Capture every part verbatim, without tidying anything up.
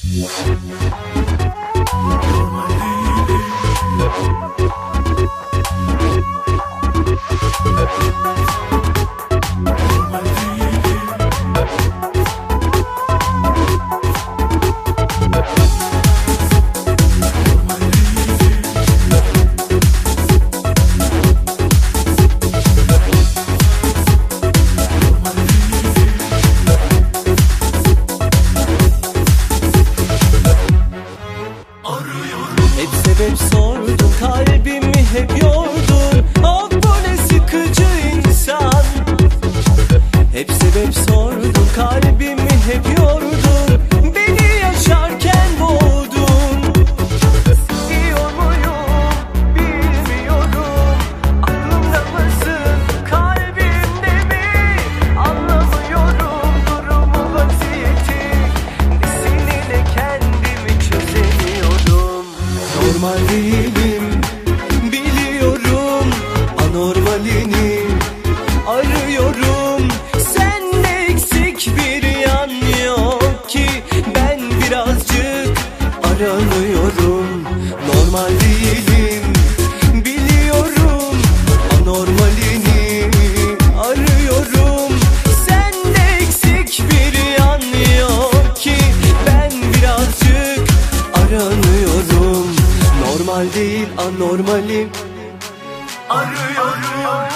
Hep sebep sordun, kalbimi hep yordun. Ah bu ne sıkıcı insan. Hep sebep sordun, kalbimi hep yordun. Beni yaşarken boğdun. İyiyor muyum bilmiyorum. Aklımda mısın, kalbimde mi? Anlamıyorum durumu, vaziyeti. Nesini ne kendimi çözemiyorum. Normal değilim, biliyorum. Anormalini arıyorum. Sende eksik bir yan yok ki. Ben birazcık aranıyorum. Normal değilim, biliyorum. Anormalini arıyorum. Sende eksik bir yan yok ki. Ben birazcık aranıyorum. Normal değil, anormalim arıyorum.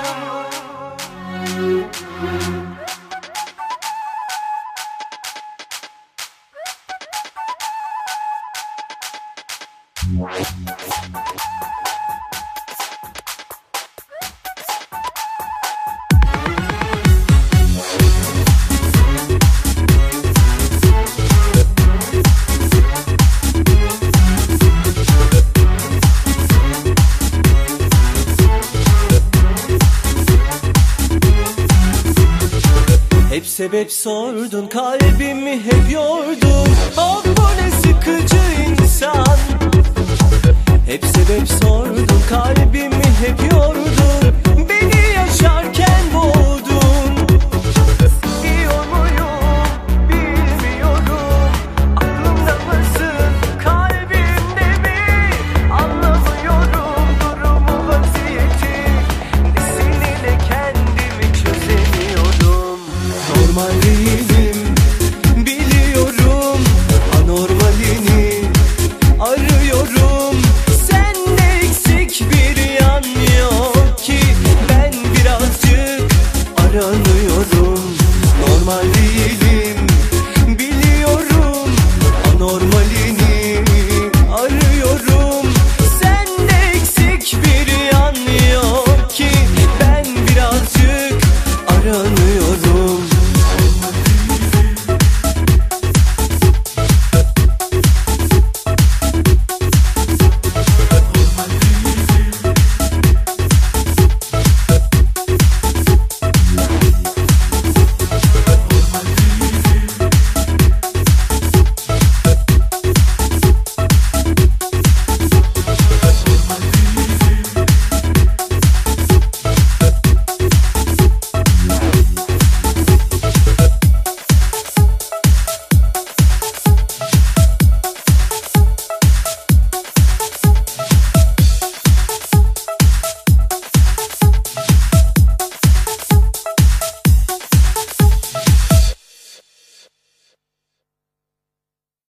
Hep sebep sordun, kalbimi hep yordun. Ah bu ne sıkıcı insan. Hep sebep sordun, kalbimi hep yordun.